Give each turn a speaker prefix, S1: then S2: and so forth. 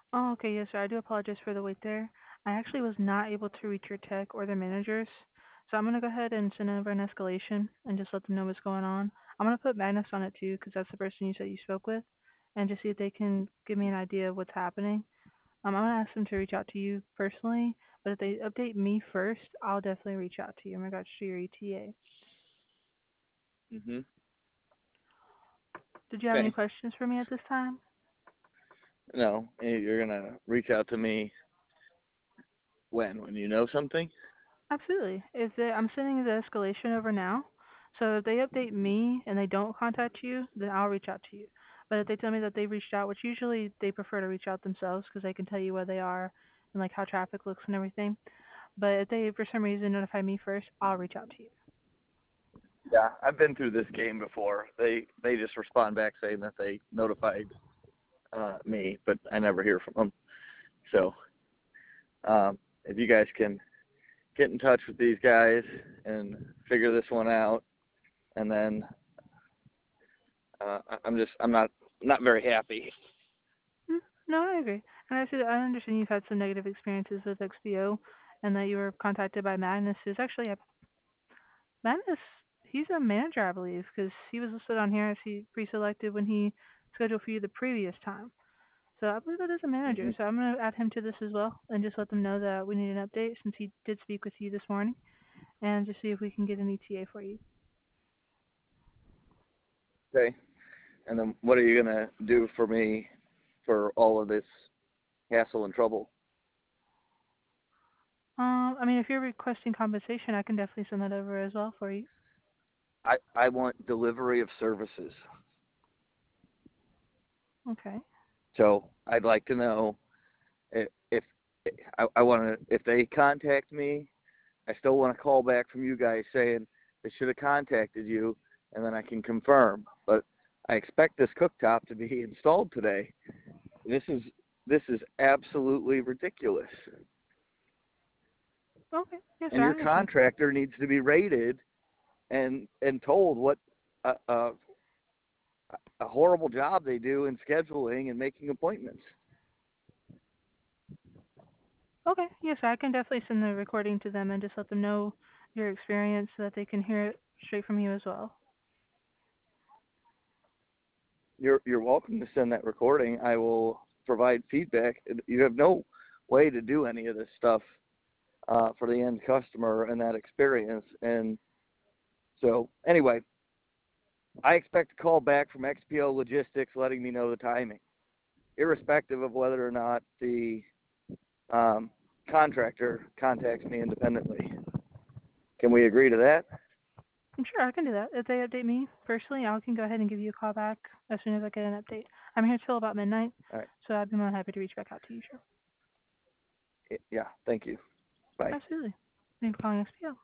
S1: Oh, okay, yes, sir. I do apologize for the wait there. I actually was not able to reach your tech or the managers, so I'm gonna go ahead and send over an escalation and just let them know what's going on. I'm gonna put Magnus on it too, because that's the person you said you spoke with, and just see if they can give me an idea of what's happening. I'm gonna ask them to reach out to you personally, but if they update me first, I'll definitely reach out to you in regards to your ETA.
S2: Hmm.
S1: Did you have any
S2: Okay.
S1: questions for me at this time?
S2: No, you're gonna reach out to me when you know something.
S1: Absolutely. I'm sending the escalation over now. So if they update me and they don't contact you, then I'll reach out to you. But if they tell me that they reached out, which usually they prefer to reach out themselves because they can tell you where they are and like how traffic looks and everything. But if they for some reason notify me first, I'll reach out to you.
S2: Yeah, I've been through this game before. They just respond back saying that they notified me, but I never hear from them. So if you guys can get in touch with these guys and figure this one out, and then I'm not very happy.
S1: Mm, no, I agree. And I understand you've had some negative experiences with XPO and that you were contacted by Magnus. Is actually Magnus, he's a manager, I believe, because he was listed on here as he pre-selected when he scheduled for you the previous time. So I believe that is a manager.
S2: Hmm.
S1: So I'm going to add him to this as well and just let them know that we need an update since he did speak with you this morning and just see if we can get an ETA for you.
S2: Okay. And then what are you gonna do for me for all of this hassle and trouble?
S1: I mean, if you're requesting compensation, I can definitely send that over as well for you.
S2: I want delivery of services.
S1: Okay.
S2: So I'd like to know if I want to, if they contact me, I still want a call back from you guys saying they should have contacted you, and then I can confirm. But I expect this cooktop to be installed today. This is this is absolutely ridiculous.
S1: Okay. Yes, sir.
S2: And
S1: I
S2: your
S1: understand.
S2: contractor needs to be rated and told what a, a, a horrible job they do in scheduling and making appointments.
S1: Okay. Yes, sir. I can definitely send the recording to them and just let them know your experience so that they can hear it straight from you as well.
S2: You're welcome to send that recording. I will provide feedback. You have no way to do any of this stuff for the end customer and that experience. And so, anyway, I expect a call back from XPO Logistics letting me know the timing, irrespective of whether or not the um, contractor contacts me independently. Can we agree to that?
S1: I'm sure I can do that. If they update me personally, I can go ahead and give you a call back as soon as I get an update. I'm here till about midnight,
S2: All right.
S1: so I'd be more than happy to reach back out to you, sure.
S2: Yeah. Thank you. Bye.
S1: Absolutely. Thank you for calling SPO.